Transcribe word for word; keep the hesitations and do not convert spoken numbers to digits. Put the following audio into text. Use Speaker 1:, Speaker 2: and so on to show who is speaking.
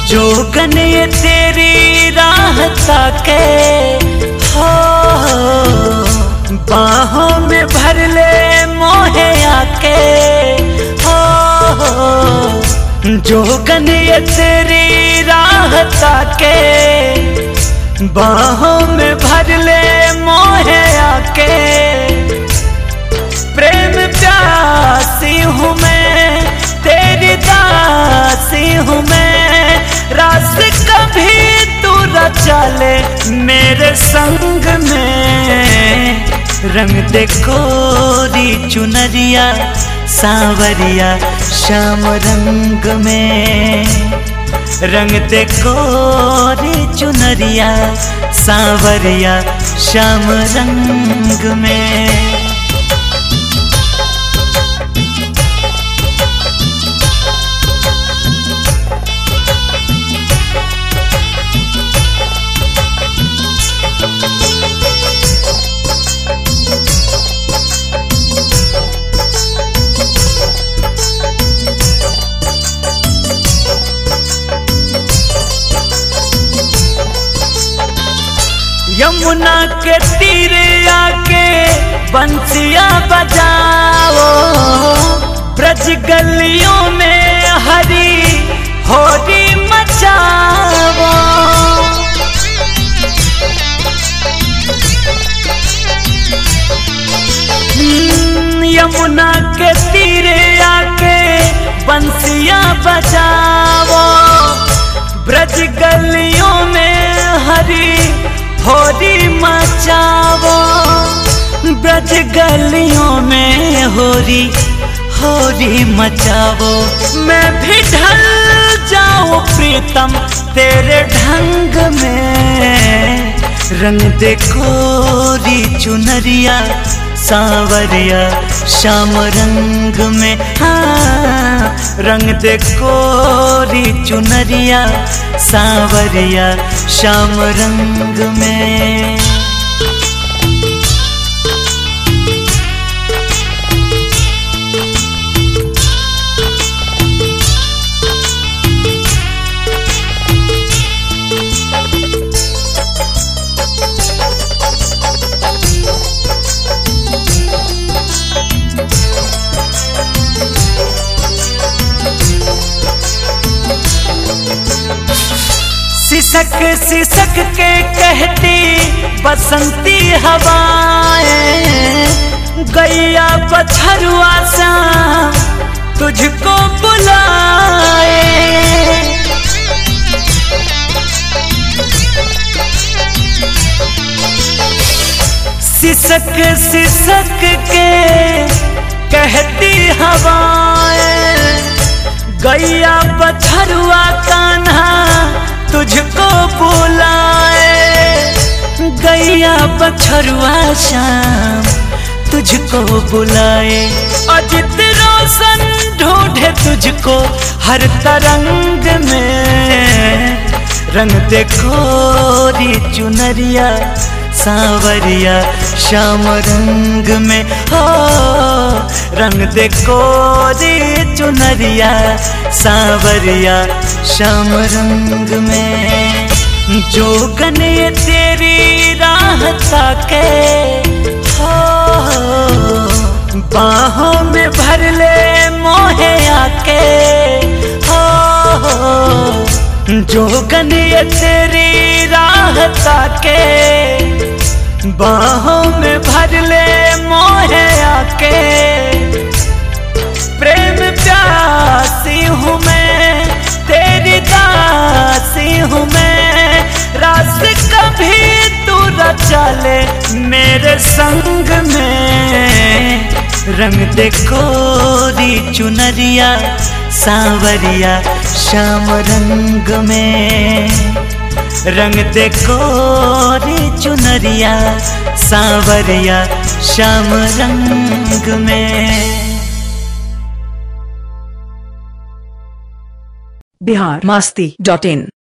Speaker 1: जोगन ये तेरी राह ताके हो, बाहों में भर ले मोहे आके हो। जोगन ये तेरी राह ताके, बाहों में भर ले मोहे आके। प्रेम प्यासी हूँ मैं, तेरी दासी हूँ मैं, रास कभी तू रचा ले मेरे संग में। रंग दे कोरी चुनरिया सांवरिया श्याम रंग में, रंग दे कोरी चुनरिया सांवरिया श्याम रंग में। यमुना के तीरे आके बंसियां बजाओ, ब्रज गलियों में हरी होली मचाओ। यमुना के तीरे आके बंसियां बजाओ, ब्रज गलियों में हरी होली मचाओ। ब्रज गलियों में होली होली मचाओ। मैं भी ढल जाऊं प्रीतम तेरे ढंग में। रंग दे कोरी चुनरिया सांवरिया श्याम रंग में। हाँ, रंग दे कोरी चुनरिया सांवरिया श्याम रंग में। सिसक सिसक के कहती बसंती हवाएं, गैया बछरुआ सा तुझको बुलाए। सिसक सिसक के कहती हवाएं, गैया बछरुआ कान्हा तुझको बुलाए। गैया बछरुआ श्याम तुझको बुलाए। अजित रोशन ढूंढे तुझको हर तरंग में। रंग दे कोरी चुनरिया सांवरिया श्याम रंग में। हो, रंग दे कोरी चुनरिया सांवरिया श्याम रंग में। जोगन ये तेरी राह ताके हो, बाहों में भर ले मोहे आके हो। जोगन ये तेरी राह ताके, बाहों में भर ले मोहे आके। प्रेम प्यासी हूँ मैं, तेरी दासी हूँ मैं, रास कभी तू रचा ले मेरे संग में। रंग दे कोरी चुनरिया सांवरिया श्याम रंग में। रंग दे कोरी चुनरिया सांवरिया श्याम रंग में।
Speaker 2: बिहार मस्ती डॉट इन